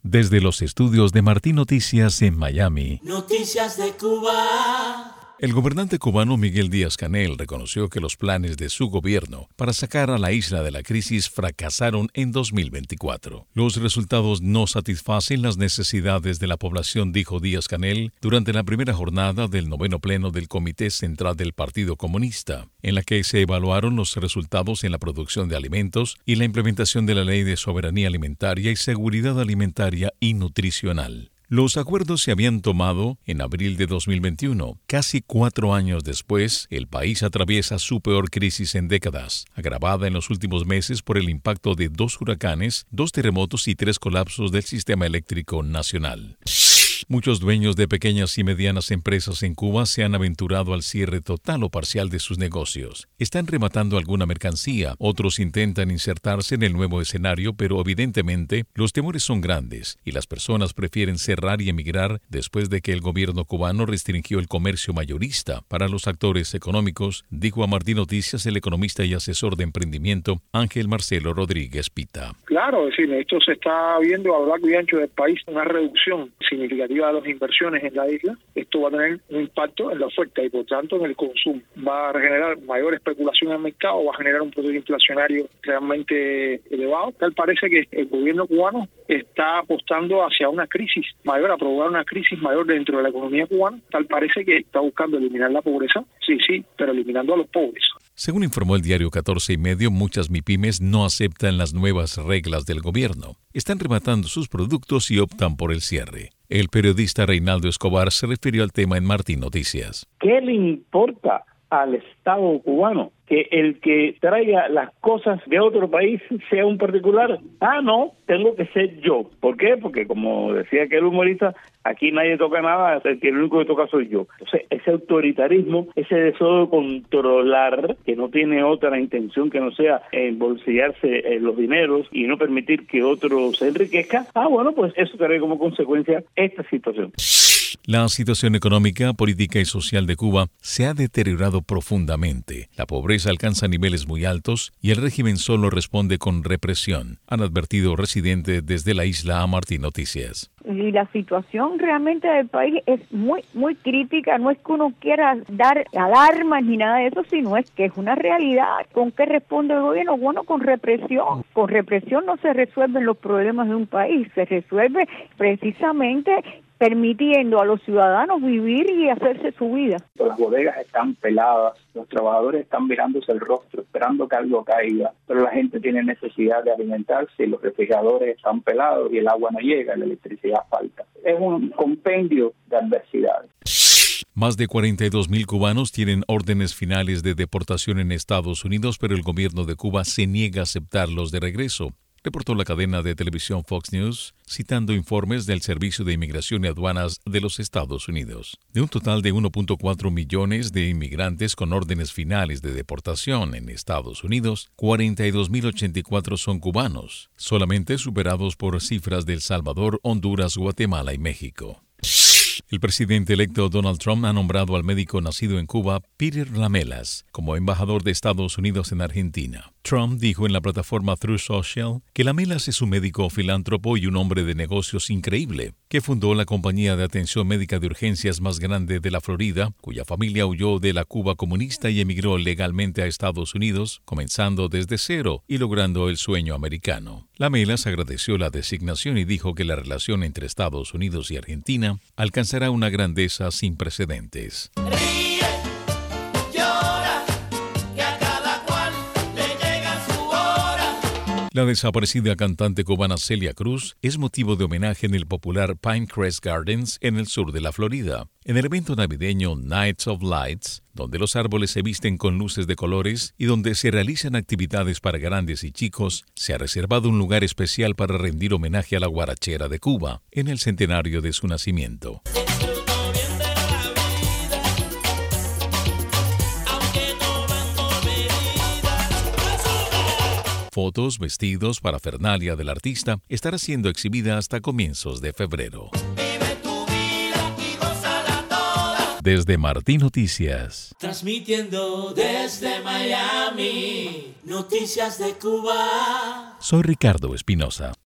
Desde los estudios de Martín Noticias en Miami. Noticias de Cuba. El gobernante cubano Miguel Díaz-Canel reconoció que los planes de su gobierno para sacar a la isla de la crisis fracasaron en 2024. Los resultados no satisfacen las necesidades de la población, dijo Díaz-Canel durante la primera jornada del 9º Pleno del Comité Central del Partido Comunista, en la que se evaluaron los resultados en la producción de alimentos y la implementación de la Ley de Soberanía Alimentaria y Seguridad Alimentaria y Nutricional. Los acuerdos se habían tomado en abril de 2021. Casi 4 años después, el país atraviesa su peor crisis en décadas, agravada en los últimos meses por el impacto de 2 huracanes, 2 terremotos y 3 colapsos del sistema eléctrico nacional. Muchos dueños de pequeñas y medianas empresas en Cuba se han aventurado al cierre total o parcial de sus negocios. Están rematando alguna mercancía, otros intentan insertarse en el nuevo escenario, pero evidentemente los temores son grandes y las personas prefieren cerrar y emigrar después de que el gobierno cubano restringió el comercio mayorista para los actores económicos, dijo a Martín Noticias el economista y asesor de emprendimiento Ángel Marcelo Rodríguez Pita. Claro, es decir, esto se está viendo a lo largo y ancho del país, una reducción significativa de las inversiones en la isla. Esto va a tener un impacto en la oferta y por tanto en el consumo. Va a generar mayor especulación en el mercado, va a generar un proceso inflacionario realmente elevado. Tal parece que el gobierno cubano está apostando hacia una crisis mayor, a provocar una crisis mayor dentro de la economía cubana. Tal parece que está buscando eliminar la pobreza, sí, pero eliminando a los pobres. Según informó el diario 14 y medio, muchas MIPYMES no aceptan las nuevas reglas del gobierno. Están rematando sus productos y optan por el cierre. El periodista Reinaldo Escobar se refirió al tema en Martín Noticias. ¿Qué le importa al Estado cubano que el que traiga las cosas de otro país sea un particular? No, tengo que ser yo. ¿Por qué? Porque como decía aquel humorista, aquí nadie toca nada, el único que toca soy yo. Entonces, ese autoritarismo, ese deseo de controlar, que no tiene otra intención que no sea embolsillarse los dineros y no permitir que otro se enriquezca, pues eso trae como consecuencia esta situación. La situación económica, política y social de Cuba se ha deteriorado profundamente. La pobreza alcanza niveles muy altos y el régimen solo responde con represión, han advertido residentes desde la isla a Martín Noticias. Y la situación realmente del país es muy crítica. No es que uno quiera dar alarmas ni nada de eso, sino es que es una realidad. ¿Con qué responde el gobierno? Bueno, con represión. Con represión no se resuelven los problemas de un país, se resuelve precisamente permitiendo a los ciudadanos vivir y hacerse su vida. Las bodegas están peladas, los trabajadores están mirándose el rostro, esperando que algo caiga, pero la gente tiene necesidad de alimentarse, los refrigeradores están pelados y el agua no llega, la electricidad falta. Es un compendio de adversidades. Más de 42,000 cubanos tienen órdenes finales de deportación en Estados Unidos, pero el gobierno de Cuba se niega a aceptarlos de regreso, reportó la cadena de televisión Fox News, citando informes del Servicio de Inmigración y Aduanas de los Estados Unidos. De un total de 1.4 millones de inmigrantes con órdenes finales de deportación en Estados Unidos, 42,084 son cubanos, solamente superados por cifras de El Salvador, Honduras, Guatemala y México. El presidente electo Donald Trump ha nombrado al médico nacido en Cuba, Peter Lamelas, como embajador de Estados Unidos en Argentina. Trump dijo en la plataforma Truth Social que Lamelas es un médico filántropo y un hombre de negocios increíble, que fundó la compañía de atención médica de urgencias más grande de la Florida, cuya familia huyó de la Cuba comunista y emigró legalmente a Estados Unidos, comenzando desde cero y logrando el sueño americano. Lamelas agradeció la designación y dijo que la relación entre Estados Unidos y Argentina alcanzará una grandeza sin precedentes. La desaparecida cantante cubana Celia Cruz es motivo de homenaje en el popular Pinecrest Gardens en el sur de la Florida. En el evento navideño Nights of Lights, donde los árboles se visten con luces de colores y donde se realizan actividades para grandes y chicos, se ha reservado un lugar especial para rendir homenaje a la guarachera de Cuba, en el centenario de su nacimiento. Fotos, vestidos, parafernalia del artista estará siendo exhibida hasta comienzos de febrero. Vive tu vida y gózala toda. Desde Martín Noticias. Transmitiendo desde Miami, Noticias de Cuba. Soy Ricardo Espinosa.